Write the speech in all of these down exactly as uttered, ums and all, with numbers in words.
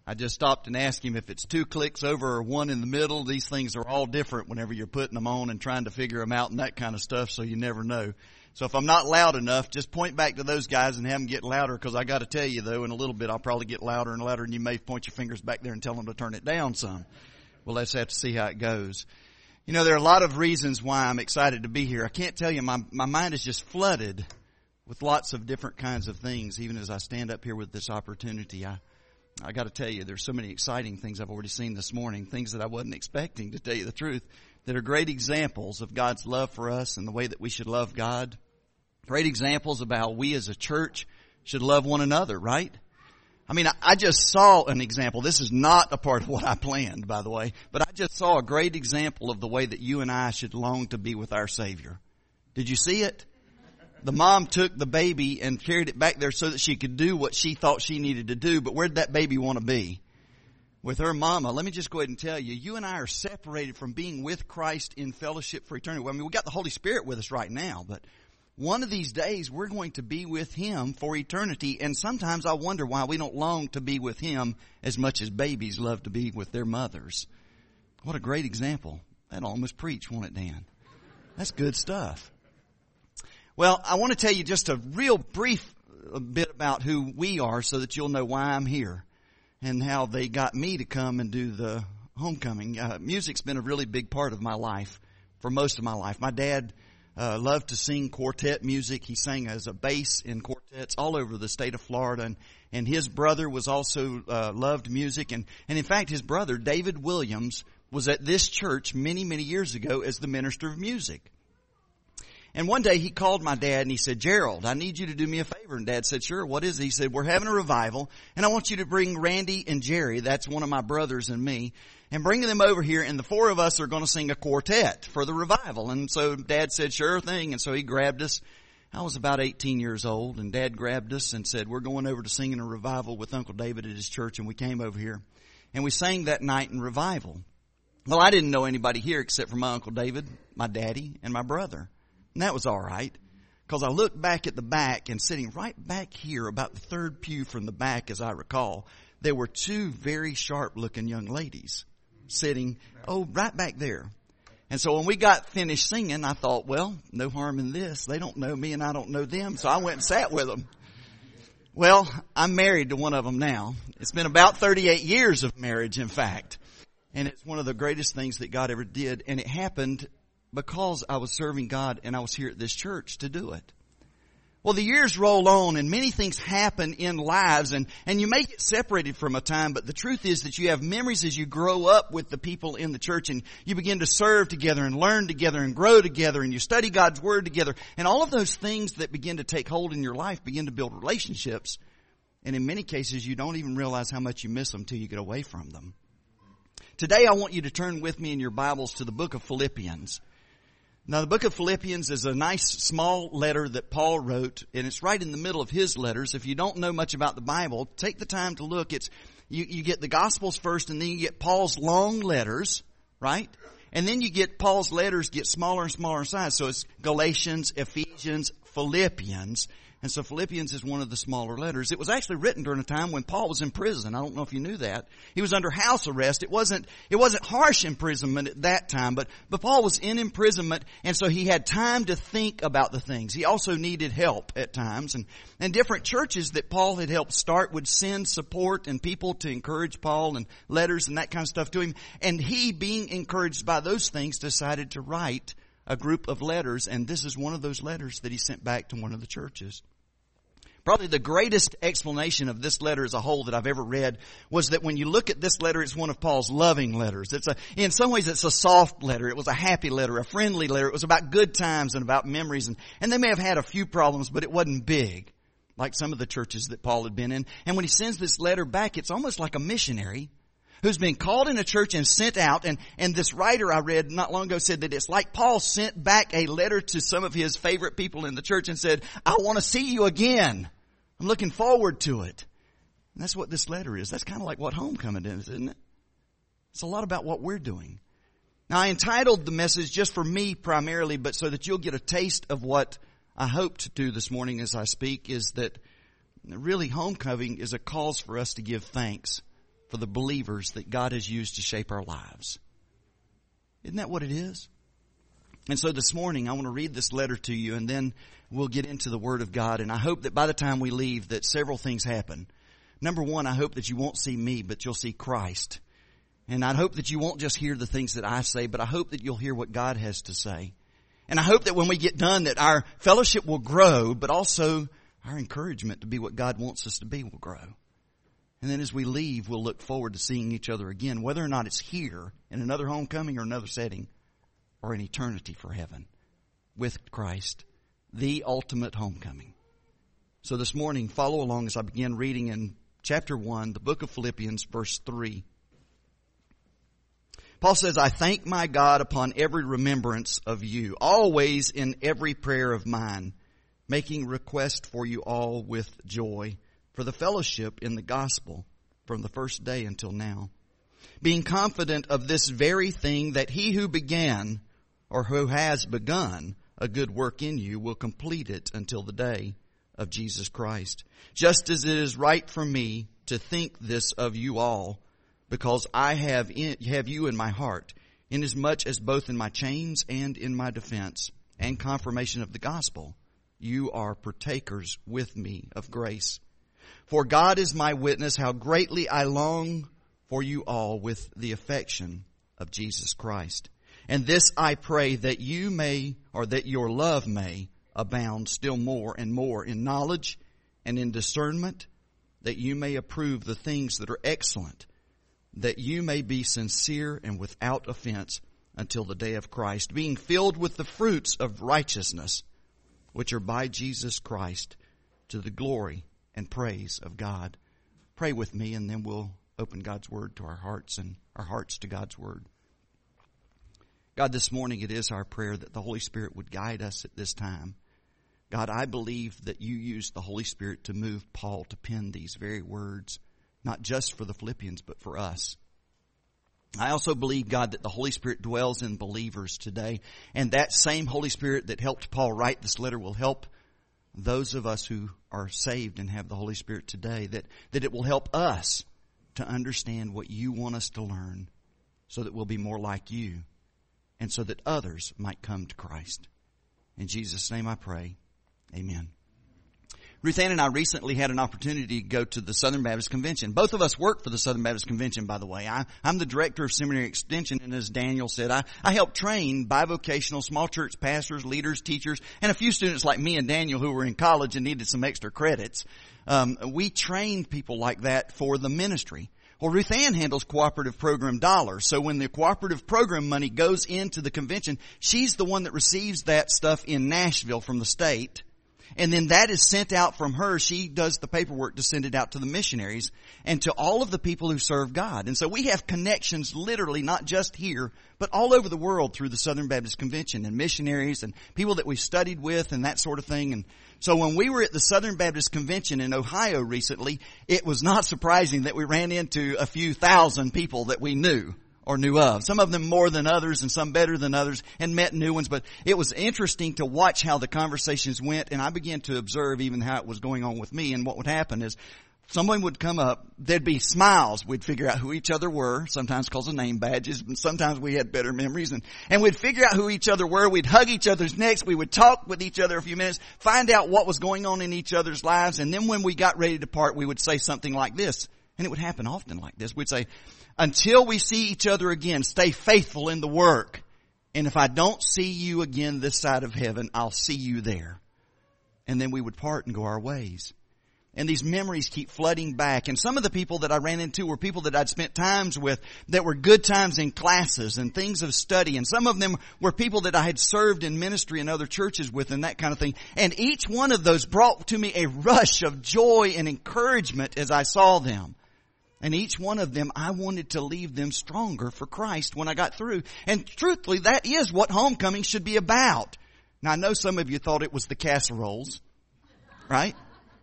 I just stopped and asked him if it's two clicks over or one in the middle. These things are all different whenever you're putting them on and trying to figure them out and that kind of stuff, so you never know. So if I'm not loud enough, just point back to those guys and have them get louder, because I got to tell you, though, in a little bit I'll probably get louder and louder, and you may point your fingers back there and tell them to turn it down some. Well, let's have to see how it goes. You know, there are a lot of reasons why I'm excited to be here. I can't tell you, my, my mind is just flooded with lots of different kinds of things, even as I stand up here with this opportunity. I I got to tell you, there's so many exciting things I've already seen this morning, things that I wasn't expecting, to tell you the truth, that are great examples of God's love for us and the way that we should love God. Great examples about how we as a church should love one another, right? I mean, I, I just saw an example. This is not a part of what I planned, by the way, but I just saw a great example of the way that you and I should long to be with our Savior. Did you see it? The mom took the baby and carried it back there so that she could do what she thought she needed to do. But where did that baby want to be? With her mama. Let me just go ahead and tell you, you and I are separated from being with Christ in fellowship for eternity. Well, I mean, we got the Holy Spirit with us right now, but one of these days we're going to be with Him for eternity. And sometimes I wonder why we don't long to be with Him as much as babies love to be with their mothers. What a great example. That'll almost preach, won't it, Dan? That's good stuff. Well, I want to tell you just a real brief bit about who we are so that you'll know why I'm here and how they got me to come and do the homecoming. Uh, music's been a really big part of my life for most of my life. My dad uh, loved to sing quartet music. He sang as a bass in quartets all over the state of Florida. And, and his brother was also uh, loved music. And, and in fact, his brother, David Williams, was at this church many, many years ago as the minister of music. And one day he called my dad and he said, Gerald, I need you to do me a favor. And Dad said, sure, what is it? He said, we're having a revival and I want you to bring Randy and Jerry, that's one of my brothers and me, and bring them over here, and the four of us are going to sing a quartet for the revival. And so Dad said, sure thing. And so he grabbed us. I was about eighteen years old, and Dad grabbed us and said, we're going over to singing a revival with Uncle David at his church. And we came over here and we sang that night in revival. Well, I didn't know anybody here except for my Uncle David, my daddy, and my brother. And that was all right, because I looked back at the back, and sitting right back here, about the third pew from the back, as I recall, there were two very sharp-looking young ladies sitting, oh, right back there. And so when we got finished singing, I thought, well, no harm in this. They don't know me, and I don't know them, so I went and sat with them. Well, I'm married to one of them now. It's been about thirty-eight years of marriage, in fact. And it's one of the greatest things that God ever did, and it happened because I was serving God and I was here at this church to do it. Well, the years roll on and many things happen in lives, and, and you may get separated from a time, but the truth is that you have memories as you grow up with the people in the church, and you begin to serve together and learn together and grow together, and you study God's Word together, and all of those things that begin to take hold in your life begin to build relationships, and in many cases you don't even realize how much you miss them till you get away from them. Today I want you to turn with me in your Bibles to the book of Philippians. Now, the book of Philippians is a nice small letter that Paul wrote, and it's right in the middle of his letters. If you don't know much about the Bible, take the time to look. It's you, you get the Gospels first, and then you get Paul's long letters, right? And then you get Paul's letters get smaller and smaller in size. So it's Galatians, Ephesians, Philippians. And so Philippians is one of the smaller letters. It was actually written during a time when Paul was in prison. I don't know if you knew that. He was under house arrest. It wasn't, it wasn't harsh imprisonment at that time, but, but Paul was in imprisonment, and so he had time to think about the things. He also needed help at times, and, and different churches that Paul had helped start would send support and people to encourage Paul, and letters and that kind of stuff to him. And he, being encouraged by those things, decided to write a group of letters, and this is one of those letters that he sent back to one of the churches. Probably the greatest explanation of this letter as a whole that I've ever read was that when you look at this letter, it's one of Paul's loving letters. It's a, in some ways it's a soft letter. It was a happy letter, a friendly letter. It was about good times and about memories. And, and they may have had a few problems, but it wasn't big, like some of the churches that Paul had been in. And when he sends this letter back, it's almost like a missionary who's been called in a church and sent out. And, and this writer I read not long ago said that it's like Paul sent back a letter to some of his favorite people in the church and said, I want to see you again. I'm looking forward to it. And that's what this letter is. That's kind of like what homecoming is, isn't it? It's a lot about what we're doing. Now, I entitled the message just for me primarily, but so that you'll get a taste of what I hope to do this morning as I speak, is that really homecoming is a cause for us to give thanks for the believers that God has used to shape our lives. Isn't that what it is? And so this morning I want to read this letter to you, and then we'll get into the Word of God. And I hope that by the time we leave that several things happen. Number one, I hope that you won't see me, but you'll see Christ. And I hope that you won't just hear the things that I say, but I hope that you'll hear what God has to say. And I hope that when we get done that our fellowship will grow, but also our encouragement to be what God wants us to be will grow. And then as we leave, we'll look forward to seeing each other again, whether or not it's here in another homecoming or another setting, or in eternity for heaven with Christ, the ultimate homecoming. So this morning, follow along as I begin reading in chapter one, the book of Philippians, verse three. Paul says, I thank my God upon every remembrance of you, always in every prayer of mine, making request for you all with joy, for the fellowship in the gospel from the first day until now, being confident of this very thing, that he who began, or who has begun, a good work in you will complete it until the day of Jesus Christ. Just as it is right for me to think this of you all, because I have in, have you in my heart, inasmuch as both in my chains and in my defense and confirmation of the gospel, you are partakers with me of grace. For God is my witness how greatly I long for you all with the affection of Jesus Christ. And this I pray, that you may, or that your love may, abound still more and more in knowledge and in discernment, that you may approve the things that are excellent, that you may be sincere and without offense until the day of Christ, being filled with the fruits of righteousness, which are by Jesus Christ, to the glory and praise of God. Pray with me, and then we'll open God's Word to our hearts and our hearts to God's Word. God, this morning it is our prayer that the Holy Spirit would guide us at this time. God, I believe that you used the Holy Spirit to move Paul to pen these very words, not just for the Philippians, but for us. I also believe, God, that the Holy Spirit dwells in believers today, and that same Holy Spirit that helped Paul write this letter will help those of us who are saved and have the Holy Spirit today, that, that it will help us to understand what you want us to learn so that we'll be more like you and so that others might come to Christ. In Jesus' name I pray. Amen. Ruth Ann and I recently had an opportunity to go to the Southern Baptist Convention. Both of us work for the Southern Baptist Convention, by the way. I, I'm the director of Seminary Extension, and as Daniel said, I, I help train bivocational small church pastors, leaders, teachers, and a few students like me and Daniel who were in college and needed some extra credits. Um, we train people like that for the ministry. Well, Ruth Ann handles cooperative program dollars. So when the cooperative program money goes into the convention, she's the one that receives that stuff in Nashville from the state. And then that is sent out from her. She does the paperwork to send it out to the missionaries and to all of the people who serve God. And so we have connections literally not just here, but all over the world through the Southern Baptist Convention and missionaries and people that we've studied with and that sort of thing. And so when we were at the Southern Baptist Convention in Ohio recently, it was not surprising that we ran into a few thousand people that we knew or knew of. Some of them more than others and some better than others, and met new ones. But it was interesting to watch how the conversations went, and I began to observe even how it was going on with me. And what would happen is someone would come up, there'd be smiles. We'd figure out who each other were, sometimes because of name badges, and sometimes we had better memories. And, and we'd figure out who each other were. We'd hug each other's necks. We would talk with each other a few minutes, find out what was going on in each other's lives. And then when we got ready to part, we would say something like this. And it would happen often like this. We'd say, until we see each other again, stay faithful in the work. And if I don't see you again this side of heaven, I'll see you there. And then we would part and go our ways. And these memories keep flooding back. And some of the people that I ran into were people that I'd spent times with that were good times in classes and things of study. And some of them were people that I had served in ministry in other churches with and that kind of thing. And each one of those brought to me a rush of joy and encouragement as I saw them. And each one of them, I wanted to leave them stronger for Christ when I got through. And truthfully, that is what homecoming should be about. Now, I know some of you thought it was the casseroles, right?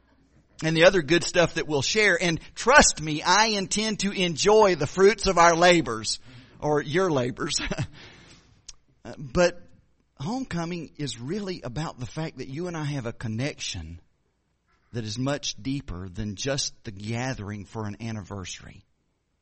And the other good stuff that we'll share. And trust me, I intend to enjoy the fruits of our labors, or your labors. But homecoming is really about the fact that you and I have a connection that is much deeper than just the gathering for an anniversary.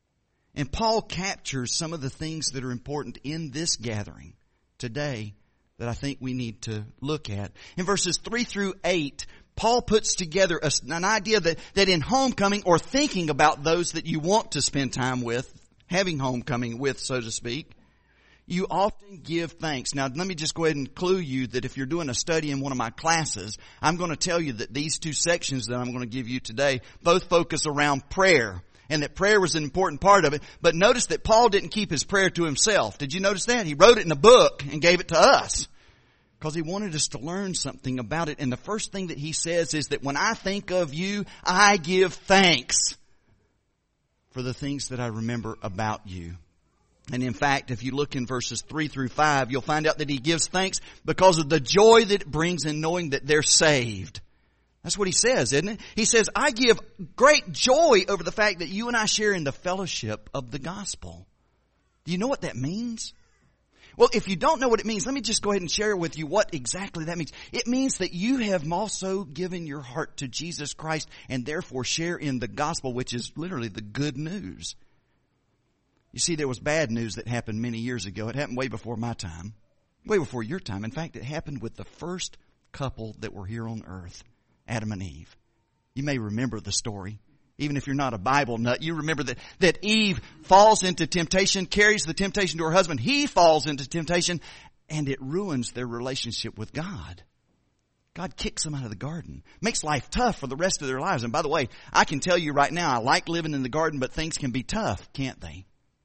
And Paul captures some of the things that are important in this gathering today that I think we need to look at. In verses three through eight, Paul puts together a, an idea that, that in homecoming, or thinking about those that you want to spend time with, having homecoming with, so to speak, you often give thanks. Now, let me just go ahead and clue you that if you're doing a study in one of my classes, I'm going to tell you that these two sections that I'm going to give you today both focus around prayer, and that prayer was an important part of it. But notice that Paul didn't keep his prayer to himself. Did you notice that? He wrote it in a book and gave it to us because he wanted us to learn something about it. And the first thing that he says is that when I think of you, I give thanks for the things that I remember about you. And in fact, if you look in verses three through five, you'll find out that he gives thanks because of the joy that it brings in knowing that they're saved. That's what he says, isn't it? He says, I give great joy over the fact that you and I share in the fellowship of the gospel. Do you know what that means? Well, if you don't know what it means, let me just go ahead and share with you what exactly that means. It means that you have also given your heart to Jesus Christ and therefore share in the gospel, which is literally the good news. You see, there was bad news that happened many years ago. It happened way before my time, way before your time. In fact, it happened with the first couple that were here on earth, Adam and Eve. You may remember the story. Even if you're not a Bible nut, you remember that, that Eve falls into temptation, carries the temptation to her husband. He falls into temptation, and it ruins their relationship with God. God kicks them out of the garden. Makes life tough for the rest of their lives. And by the way, I can tell you right now, I like living in the garden, but things can be tough, can't they?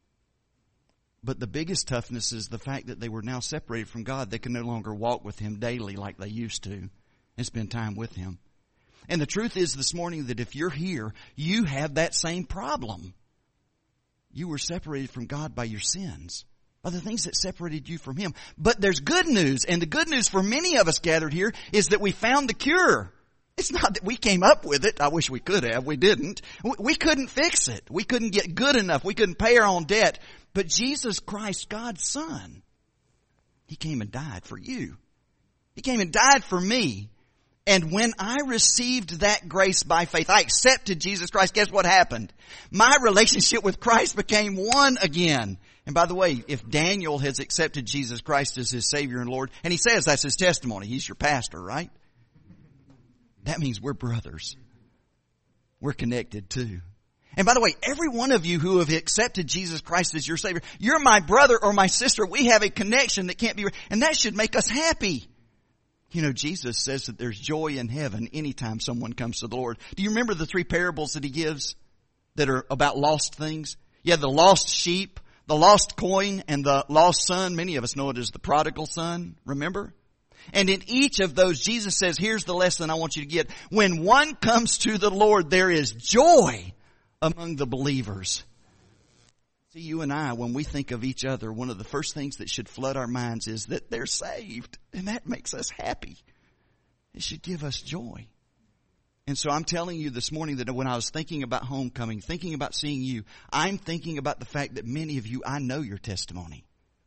But the biggest toughness is the fact that they were now separated from God. They can no longer walk with Him daily like they used to and spend time with Him. And the truth is this morning that if you're here, you have that same problem. You were separated from God by your sins, by the things that separated you from Him. But there's good news, and the good news for many of us gathered here is that we found the cure. It's not that we came up with it. I wish we could have. We didn't. We couldn't fix it. We couldn't get good enough. We couldn't pay our own debt. But Jesus Christ, God's Son, He came and died for you. He came and died for me. And when I received that grace by faith, I accepted Jesus Christ, guess what happened? My relationship with Christ became one again. And by the way, if Daniel has accepted Jesus Christ as his Savior and Lord, and he says that's his testimony, he's your pastor, right? That means we're brothers. We're connected too. And by the way, every one of you who have accepted Jesus Christ as your Savior, you're my brother or my sister. We have a connection that can't be, and that should make us happy. You know, Jesus says that there's joy in heaven anytime someone comes to the Lord. Do you remember the three parables that He gives that are about lost things? Yeah, the lost sheep, the lost coin, and the lost son. Many of us know it as the prodigal son, remember? And in each of those, Jesus says, here's the lesson I want you to get. When one comes to the Lord, there is joy among the believers. See, you and I, when we think of each other, one of the first things that should flood our minds is that they're saved. And that makes us happy. It should give us joy. And so I'm telling you this morning that when I was thinking about homecoming, thinking about seeing you, I'm thinking about the fact that many of you, I know your testimony.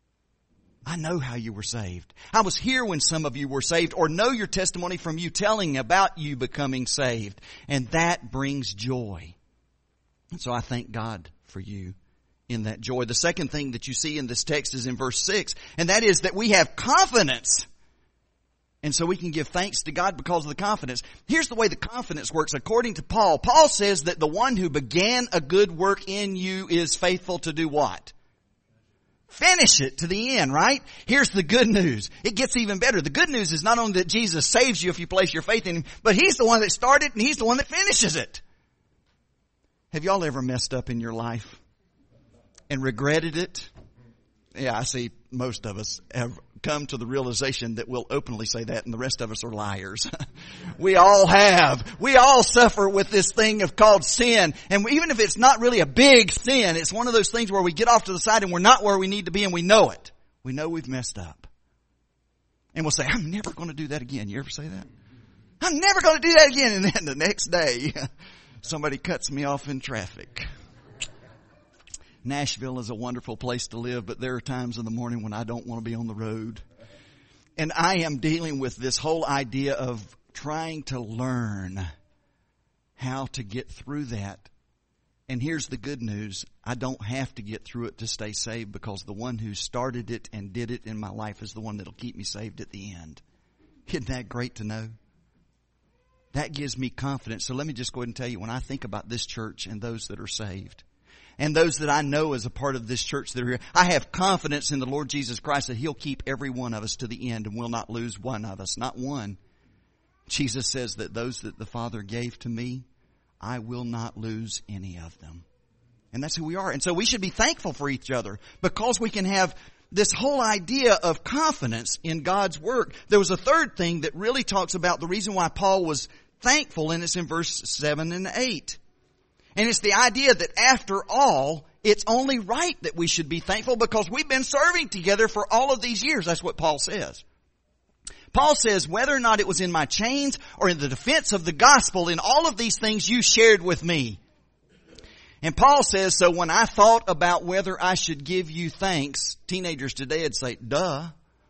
I know how you were saved. I was here when some of you were saved, or know your testimony from you telling about you becoming saved. And that brings joy. And so I thank God for you in that joy. The second thing that you see in this text is in verse six, and that is that we have confidence. And so we can give thanks to God because of the confidence. Here's the way the confidence works according to Paul. Paul says that the one who began a good work in you is faithful to do what? Finish it to the end, right? Here's the good news. It gets even better. The good news is not only that Jesus saves you if you place your faith in Him, but He's the one that started and He's the one that finishes it. Have y'all ever messed up in your life and regretted it? Yeah, I see most of us have come to the realization that we'll openly say that, and the rest of us are liars. We all have. We all suffer with this thing of called sin. And even if it's not really a big sin, it's one of those things where we get off to the side and we're not where we need to be, and we know it. We know we've messed up. And we'll say, I'm never going to do that again. You ever say that? I'm never going to do that again. And then the next day, somebody cuts me off in traffic. Nashville is a wonderful place to live, but there are times in the morning when I don't want to be on the road. And I am dealing with this whole idea of trying to learn how to get through that And here's the good news. I don't have to get through it to stay saved, because the one who started it and did it in my life is the one that'll keep me saved at the end. Isn't that great to know? That gives me confidence. So let me just go ahead and tell you, when I think about this church and those that are saved, and those that I know as a part of this church that are here, I have confidence in the Lord Jesus Christ that He'll keep every one of us to the end and will not lose one of us, not one. Jesus says that those that the Father gave to me, I will not lose any of them. And that's who we are. And so we should be thankful for each other, because we can have this whole idea of confidence in God's work. There was a third thing that really talks about the reason why Paul was thankful, and it's in verse seven and eight. And it's the idea that after all, it's only right that we should be thankful, because we've been serving together for all of these years. That's what Paul says. Paul says, whether or not it was in my chains or in the defense of the gospel, in all of these things you shared with me. And Paul says, so when I thought about whether I should give you thanks, teenagers today would say, duh.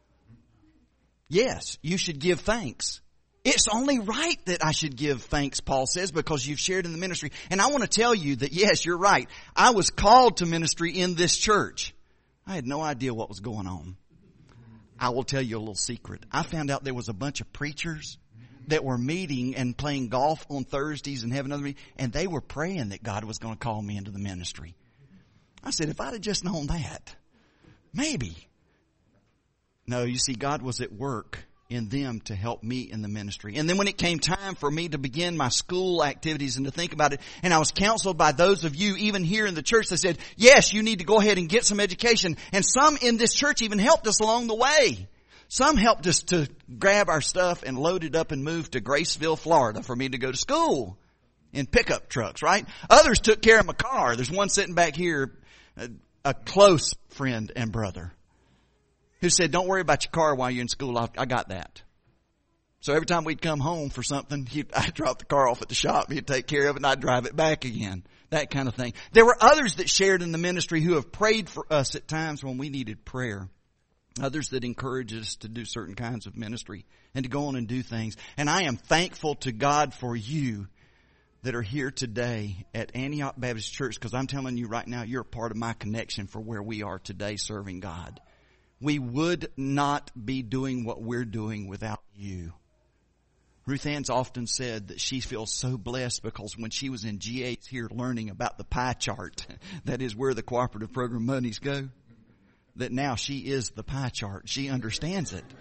Yes, you should give thanks. It's only right that I should give thanks, Paul says, because you've shared in the ministry. And I want to tell you that, yes, you're right. I was called to ministry in this church. I had no idea what was going on. I will tell you a little secret. I found out there was a bunch of preachers that were meeting and playing golf on Thursdays and having another meeting, and they were praying that God was going to call me into the ministry. I said, if I'd have just known that, maybe. No, you see, God was at work in them to help me in the ministry. And then when it came time for me to begin my school activities and to think about it, and I was counseled by those of you even here in the church that said, yes, you need to go ahead and get some education. And some in this church even helped us along the way. Some helped us to grab our stuff and load it up and move to Graceville, Florida for me to go to school in pickup trucks, right? Others took care of my car. There's one sitting back here, a, a close friend and brother, who said, don't worry about your car while you're in school. I, I got that. So every time we'd come home for something, he'd, I'd drop the car off at the shop. He'd take care of it, and I'd drive it back again. That kind of thing. There were others that shared in the ministry who have prayed for us at times when we needed prayer. Others that encourage us to do certain kinds of ministry and to go on and do things. And I am thankful to God for you that are here today at Antioch Baptist Church, because I'm telling you right now, you're a part of my connection for where we are today serving God. We would not be doing what we're doing without you. Ruth Ann's often said that she feels so blessed because when she was in G eight here learning about the pie chart, that is where the cooperative program monies go, that now she is the pie chart. She understands it.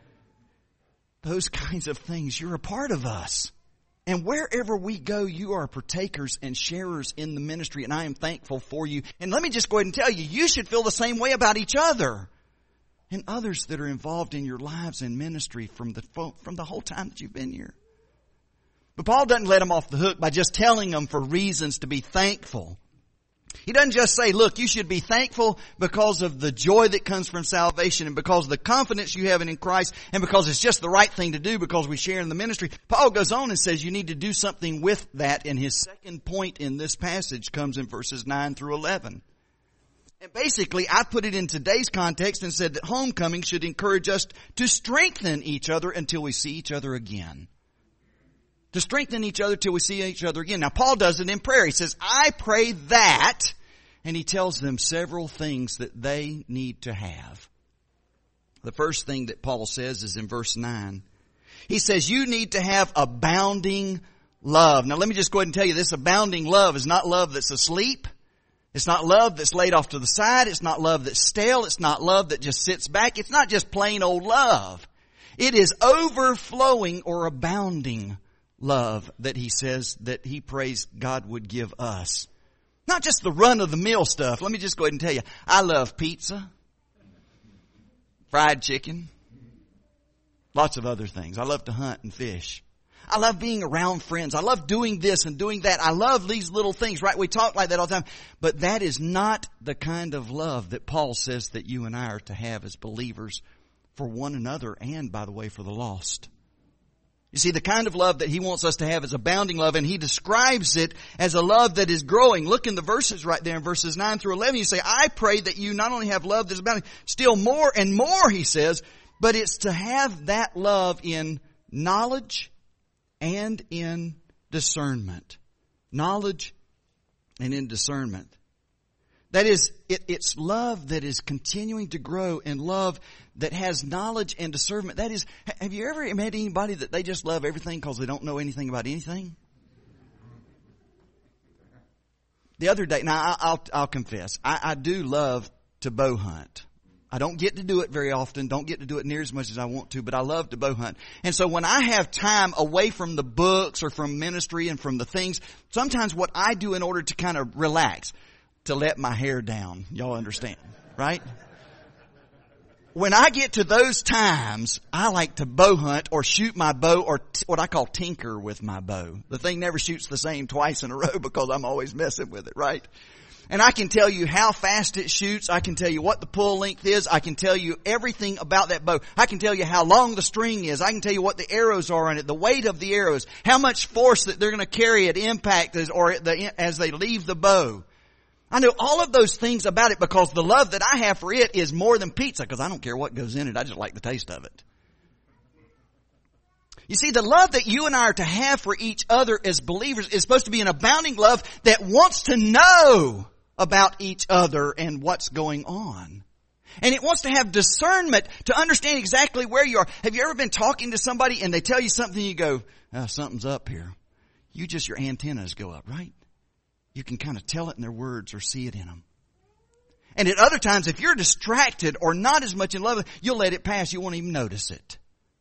Those kinds of things, you're a part of us. And wherever we go, you are partakers and sharers in the ministry, and I am thankful for you. And let me just go ahead and tell you, you should feel the same way about each other and others that are involved in your lives and ministry from the from the whole time that you've been here. But Paul doesn't let them off the hook by just telling them for reasons to be thankful. He doesn't just say, look, you should be thankful because of the joy that comes from salvation and because of the confidence you have in Christ and because it's just the right thing to do because we share in the ministry. Paul goes on and says you need to do something with that, and his second point in this passage comes in verses nine through eleven. And basically, I put it in today's context and said that homecoming should encourage us to strengthen each other until we see each other again. To strengthen each other till we see each other again. Now, Paul does it in prayer. He says, I pray that, and he tells them several things that they need to have. The first thing that Paul says is in verse nine. He says, you need to have abounding love. Now, let me just go ahead and tell you this. Abounding love is not love that's asleep. It's not love that's laid off to the side. It's not love that's stale. It's not love that just sits back. It's not just plain old love. It is overflowing or abounding love that he says that he prays God would give us. Not just the run-of-the-mill stuff. Let me just go ahead and tell you, I love pizza, fried chicken, lots of other things. I love to hunt and fish. I love being around friends. I love doing this and doing that. I love these little things, right? We talk like that all the time. But that is not the kind of love that Paul says that you and I are to have as believers for one another and, by the way, for the lost. You see, the kind of love that he wants us to have is abounding love, and he describes it as a love that is growing. Look in the verses right there in verses nine through eleven. You say, I pray that you not only have love that's abounding, still more and more, he says, but it's to have that love in knowledge and in discernment. Knowledge and in discernment. That is, it, it's love that is continuing to grow, and love that has knowledge and discernment. That is, have you ever met anybody that they just love everything because they don't know anything about anything? The other day, now I'll, I'll confess, I, I do love to bow hunt. I don't get to do it very often, don't get to do it near as much as I want to, but I love to bow hunt. And so when I have time away from the books or from ministry and from the things, sometimes what I do in order to kind of relax, to let my hair down, y'all understand, right? When I get to those times, I like to bow hunt or shoot my bow, or t- what I call tinker with my bow. The thing never shoots the same twice in a row because I'm always messing with it, right? And I can tell you how fast it shoots. I can tell you what the pull length is. I can tell you everything about that bow. I can tell you how long the string is. I can tell you what the arrows are on it, the weight of the arrows, how much force that they're going to carry at impact as, or at the, as they leave the bow. I know all of those things about it because the love that I have for it is more than pizza, because I don't care what goes in it. I just like the taste of it. You see, the love that you and I are to have for each other as believers is supposed to be an abounding love that wants to know about each other and what's going on. And it wants to have discernment to understand exactly where you are. Have you ever been talking to somebody and they tell you something and you go, oh, something's up here? You just, your antennas go up, right? You can kind of tell it in their words or see it in them. And at other times, if you're distracted or not as much in love, you'll let it pass. You won't even notice it.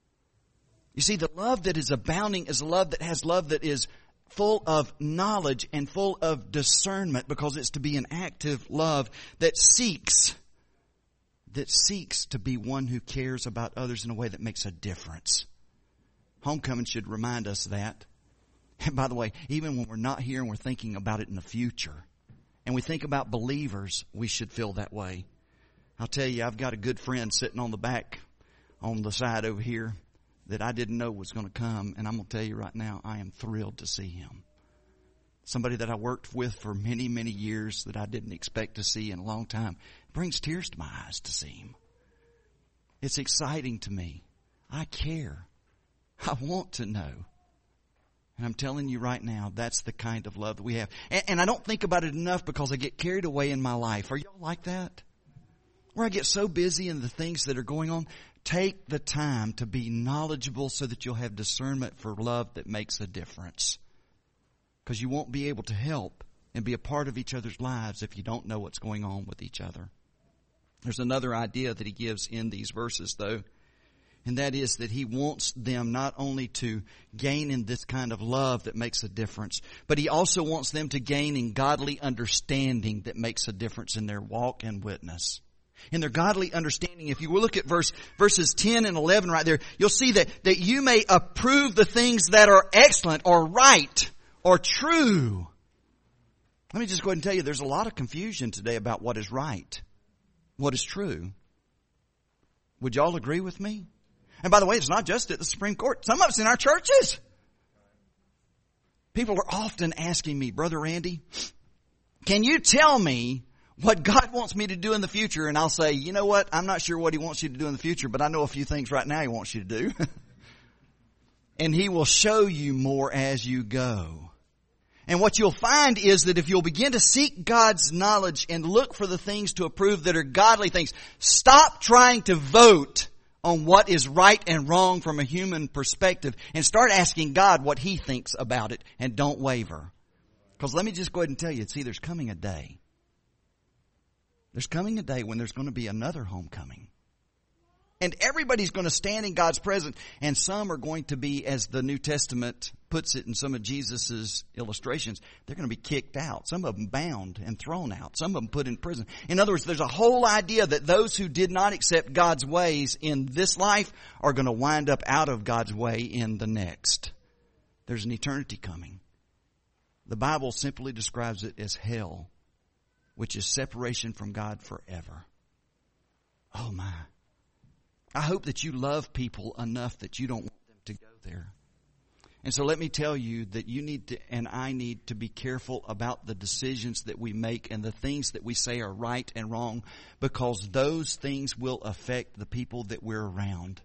You see, the love that is abounding is a love that has love that is full of knowledge and full of discernment, because it's to be an active love that seeks, that seeks to be one who cares about others in a way that makes a difference. Homecoming should remind us that. And by the way, even when we're not here and we're thinking about it in the future, and we think about believers, we should feel that way. I'll tell you, I've got a good friend sitting on the back, on the side over here, that I didn't know was going to come. And I'm going to tell you right now, I am thrilled to see him. Somebody that I worked with for many, many years that I didn't expect to see in a long time. It brings tears to my eyes to see him. It's exciting to me. I care. I want to know. And I'm telling you right now, that's the kind of love that we have. And, and I don't think about it enough because I get carried away in my life. Are y'all like that? Where I get so busy in the things that are going on. Take the time to be knowledgeable so that you'll have discernment for love that makes a difference. Because you won't be able to help and be a part of each other's lives if you don't know what's going on with each other. There's another idea that he gives in these verses, though. And that is that he wants them not only to gain in this kind of love that makes a difference, but he also wants them to gain in godly understanding that makes a difference in their walk and witness. In their godly understanding, if you will look at verse verses ten and eleven right there, you'll see that, that you may approve the things that are excellent or right or true. Let me just go ahead and tell you, there's a lot of confusion today about what is right, what is true. Would y'all agree with me? And by the way, it's not just at the Supreme Court. Some of us in our churches. People are often asking me, Brother Randy, can you tell me what God wants me to do in the future? And I'll say, you know what? I'm not sure what he wants you to do in the future, but I know a few things right now he wants you to do. And he will show you more as you go. And what you'll find is that if you'll begin to seek God's knowledge and look for the things to approve that are godly things, stop trying to vote on what is right and wrong from a human perspective and start asking God what he thinks about it, and don't waver. Because let me just go ahead and tell you, see, there's coming a day. There's coming a day when there's going to be another homecoming. And everybody's going to stand in God's presence, and some are going to be, as the New Testament puts it in some of Jesus's illustrations, they're going to be kicked out. Some of them bound and thrown out. Some of them put in prison. In other words, there's a whole idea that those who did not accept God's ways in this life are going to wind up out of God's way in the next. There's an eternity coming. The Bible simply describes it as hell, which is separation from God forever. Oh my. I hope that you love people enough that you don't want them to go there. And so let me tell you that you need to, and I need to be careful about the decisions that we make and the things that we say are right and wrong, because those things will affect the people that we're around.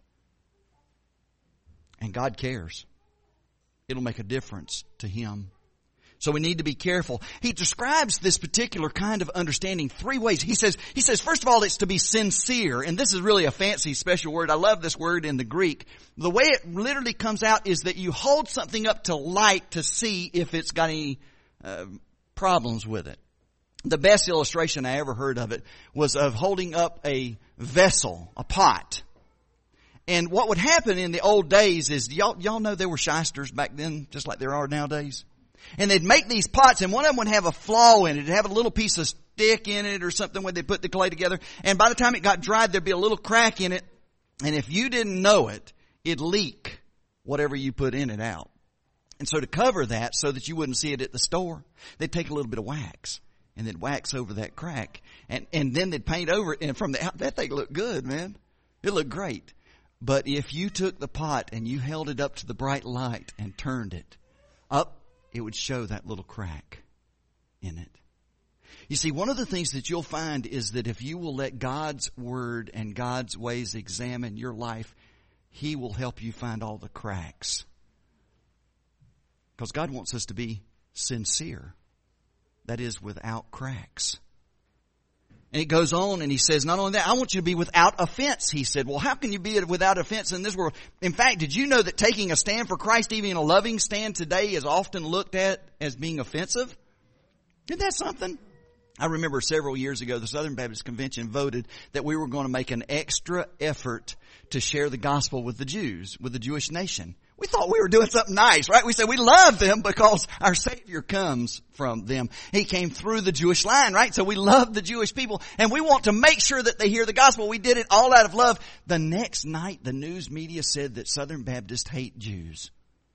And God cares. It'll make a difference to him. So we need to be careful. He describes this particular kind of understanding three ways. He says, he says, first of all, it's to be sincere. And this is really a fancy special word. I love this word in the Greek. The way it literally comes out is that you hold something up to light to see if it's got any uh, problems with it. The best illustration I ever heard of it was of holding up a vessel, a pot. And what would happen in the old days is, y'all, y'all know there were shysters back then, just like there are nowadays. And they'd make these pots, and one of them would have a flaw in it. It'd have a little piece of stick in it or something where they put the clay together. And by the time it got dried, there'd be a little crack in it. And if you didn't know it, it'd leak whatever you put in it out. And so to cover that so that you wouldn't see it at the store, they'd take a little bit of wax and they'd wax over that crack. And, and then they'd paint over it. And from the out, that thing looked good, man. It looked great. But if you took the pot and you held it up to the bright light and turned it up, it would show that little crack in it. You see, one of the things that you'll find is that if you will let God's Word and God's ways examine your life, He will help you find all the cracks. Because God wants us to be sincere. That is, without cracks. And it goes on and he says, not only that, I want you to be without offense. He said, well, how can you be without offense in this world? In fact, did you know that taking a stand for Christ, even a loving stand today, is often looked at as being offensive? Isn't that something? I remember several years ago, the Southern Baptist Convention voted that we were going to make an extra effort to share the gospel with the Jews, with the Jewish nation. We thought we were doing something nice, right? We said we love them because our Savior comes from them. He came through the Jewish line, right? So we love the Jewish people and we want to make sure that they hear the gospel. We did it all out of love. The next night, the news media said that Southern Baptists hate Jews.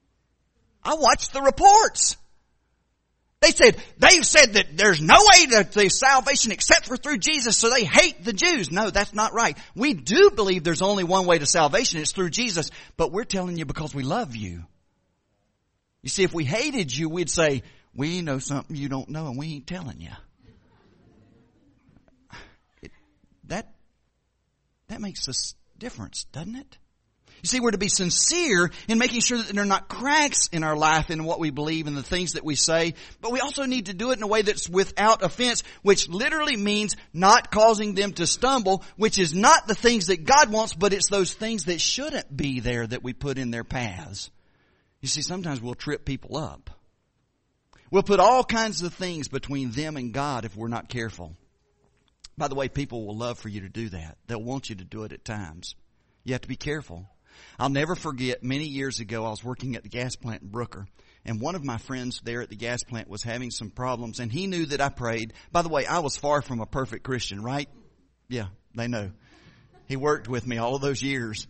I watched the reports. They said, they've said that there's no way to, to salvation except for through Jesus, so they hate the Jews. No, that's not right. We do believe there's only one way to salvation. It's through Jesus. But we're telling you because we love you. You see, if we hated you, we'd say, we know something you don't know and we ain't telling you. It, that, that makes a difference, doesn't it? You see, we're to be sincere in making sure that there are not cracks in our life in what we believe and the things that we say. But we also need to do it in a way that's without offense, which literally means not causing them to stumble, which is not the things that God wants, but it's those things that shouldn't be there that we put in their paths. You see, sometimes we'll trip people up. We'll put all kinds of things between them and God if we're not careful. By the way, people will love for you to do that. They'll want you to do it at times. You have to be careful. I'll never forget, many years ago, I was working at the gas plant in Brooker, and one of my friends there at the gas plant was having some problems, and he knew that I prayed. By the way, I was far from a perfect Christian, right? Yeah, they know. He worked with me all of those years.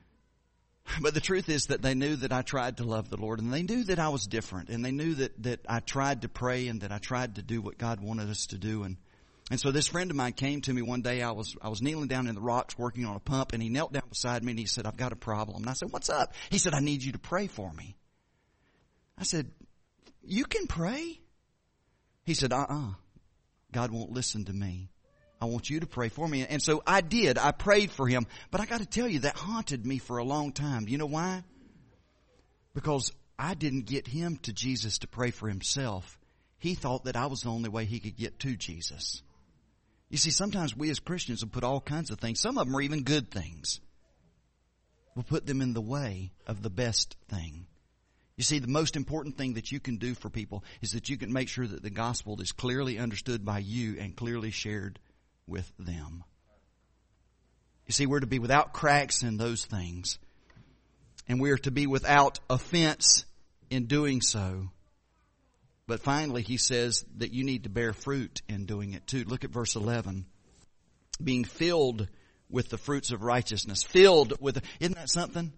But the truth is that they knew that I tried to love the Lord, and they knew that I was different, and they knew that, that I tried to pray and that I tried to do what God wanted us to do. And And so this friend of mine came to me one day. I was, I was kneeling down in the rocks working on a pump, and he knelt down beside me and he said, I've got a problem. And I said, what's up? He said, I need you to pray for me. I said, you can pray? He said, uh-uh. God won't listen to me. I want you to pray for me. And so I did. I prayed for him. But I got to tell you, that haunted me for a long time. Do you know why? Because I didn't get him to Jesus to pray for himself. He thought that I was the only way he could get to Jesus. You see, sometimes we as Christians will put all kinds of things, some of them are even good things. We'll put them in the way of the best thing. You see, the most important thing that you can do for people is that you can make sure that the gospel is clearly understood by you and clearly shared with them. You see, we're to be without cracks in those things. And we're to be without offense in doing so. But finally, he says that you need to bear fruit in doing it too. Look at verse eleven. Being filled with the fruits of righteousness. Filled with, isn't that something?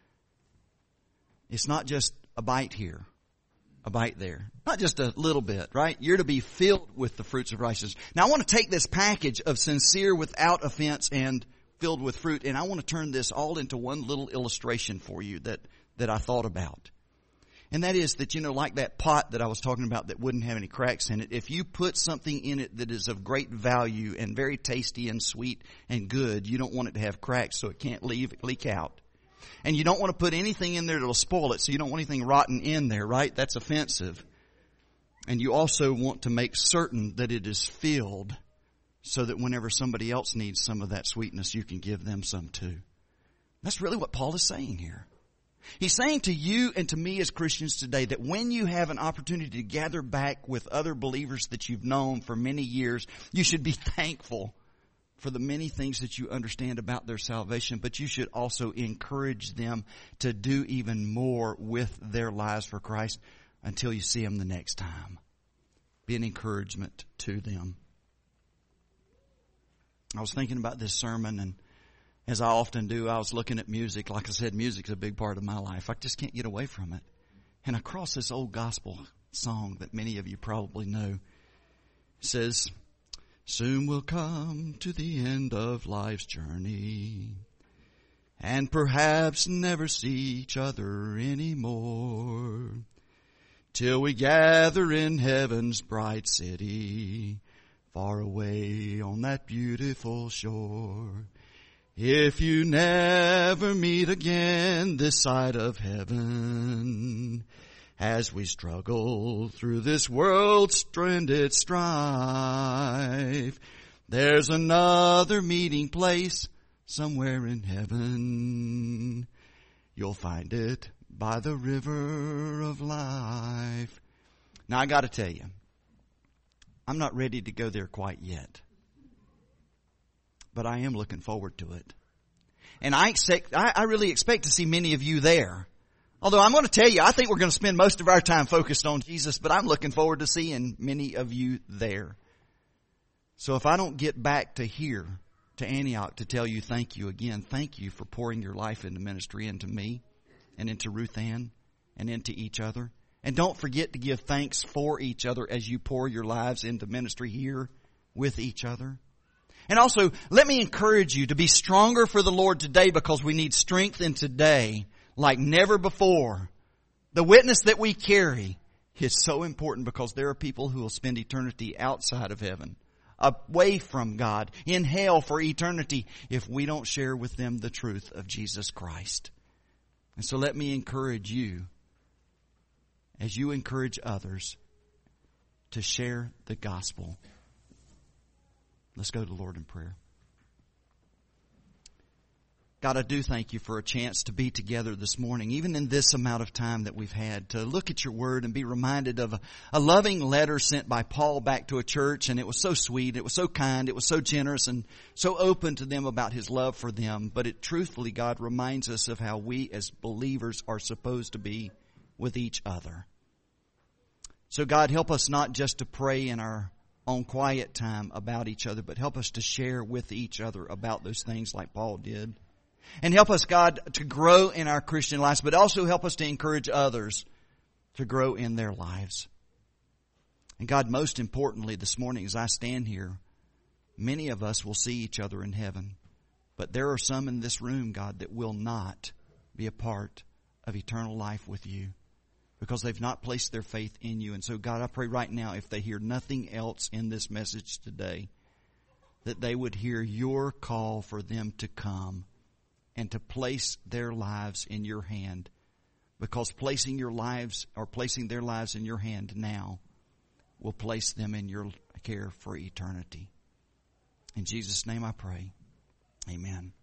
It's not just a bite here, a bite there. Not just a little bit, right? You're to be filled with the fruits of righteousness. Now I want to take this package of sincere without offense and filled with fruit, and I want to turn this all into one little illustration for you that, that I thought about. And that is that, you know, like that pot that I was talking about that wouldn't have any cracks in it, if you put something in it that is of great value and very tasty and sweet and good, you don't want it to have cracks so it can't leave, leak out. And you don't want to put anything in there that'll spoil it, so you don't want anything rotten in there, right? That's offensive. And you also want to make certain that it is filled so that whenever somebody else needs some of that sweetness, you can give them some too. That's really what Paul is saying here. He's saying to you and to me as Christians today that when you have an opportunity to gather back with other believers that you've known for many years, you should be thankful for the many things that you understand about their salvation, but you should also encourage them to do even more with their lives for Christ until you see them the next time. Be an encouragement to them. I was thinking about this sermon, and as I often do, I was looking at music. Like I said, music's a big part of my life. I just can't get away from it. And I crossed this old gospel song that many of you probably know. It says, "Soon we'll come to the end of life's journey, and perhaps never see each other anymore, till we gather in heaven's bright city, far away on that beautiful shore. If you never meet again this side of heaven, as we struggle through this world's stranded strife, there's another meeting place somewhere in heaven. You'll find it by the river of life." Now I gotta tell you, I'm not ready to go there quite yet. But I am looking forward to it. And I expect, I, I really expect to see many of you there. Although I'm going to tell you, I think we're going to spend most of our time focused on Jesus, but I'm looking forward to seeing many of you there. So if I don't get back to here, to Antioch, to tell you thank you again, thank you for pouring your life into ministry, into me, and into Ruth Ann, and into each other. And don't forget to give thanks for each other as you pour your lives into ministry here with each other. And also, let me encourage you to be stronger for the Lord today, because we need strength in today like never before. The witness that we carry is so important, because there are people who will spend eternity outside of heaven, away from God, in hell for eternity, if we don't share with them the truth of Jesus Christ. And so let me encourage you, as you encourage others, to share the gospel. Let's go to the Lord in prayer. God, I do thank you for a chance to be together this morning, even in this amount of time that we've had, to look at your word and be reminded of a, a loving letter sent by Paul back to a church. And it was so sweet, it was so kind, it was so generous and so open to them about his love for them. But it truthfully, God, reminds us of how we as believers are supposed to be with each other. So God, help us not just to pray in our on quiet time about each other, but help us to share with each other about those things like Paul did. And help us, God, to grow in our Christian lives, but also help us to encourage others to grow in their lives. And God, most importantly this morning as I stand here, many of us will see each other in heaven, but there are some in this room, God, that will not be a part of eternal life with you, because they've not placed their faith in you. And so, God, I pray right now, if they hear nothing else in this message today, that they would hear your call for them to come and to place their lives in your hand. Because placing your lives, or placing their lives in your hand now, will place them in your care for eternity. In Jesus' name I pray. Amen.